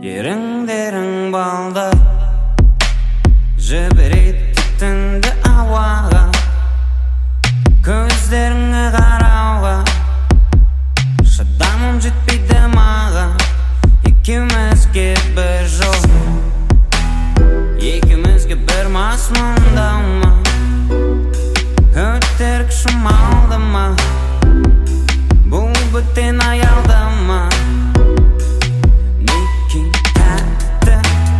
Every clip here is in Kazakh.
Еріңдерің балда жібереді түтінді ауаға, көздеріңе қарауға шыдамым жетпейді маған. Екеумізге бір жол, екеумізге бір мазмұндама, өтер күшім алдыма, бұл бөтен аялдама. Некең тәтті,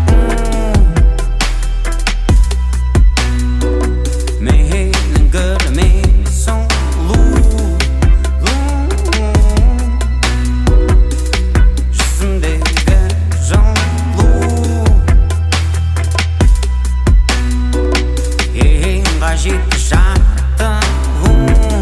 менің гүліме сұлу, жүзіңдегі жылу, ең қажетті жаттығу.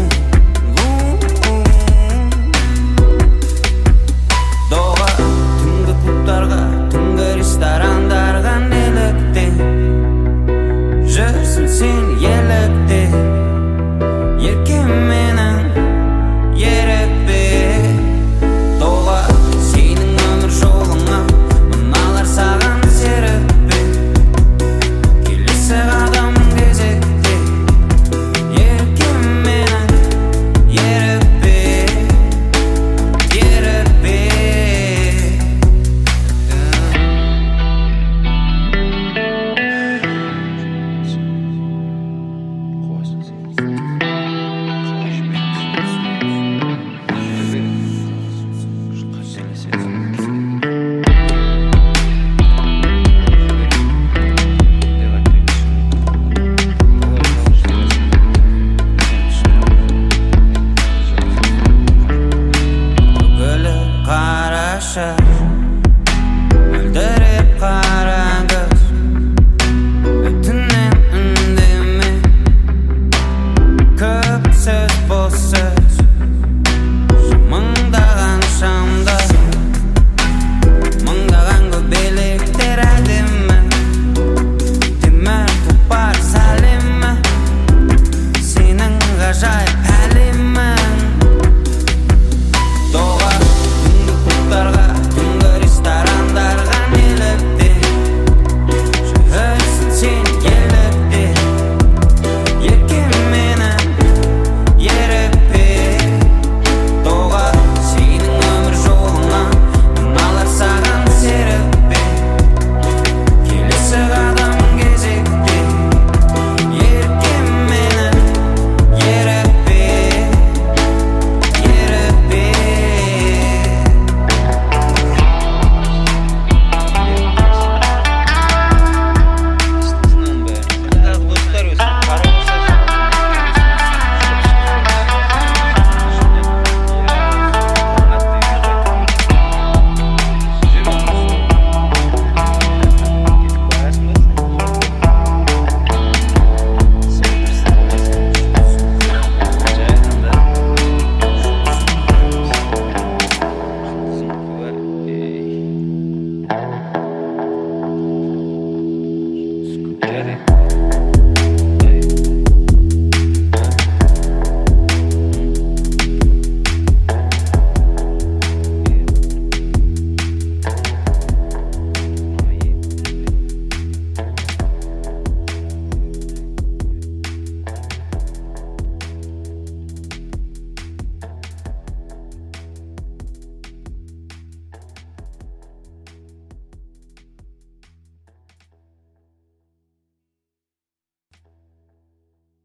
Доға түнгі клубтарға, түнгі ресторандарға неліктен жүрсің сен елікте, еркем менің ерікпе. Доға сенің өмір жолыңа мыналар саған серіппе, келесі қадам кезекте, еркем менің ерікпе, ерікпе. Гүлі қарашы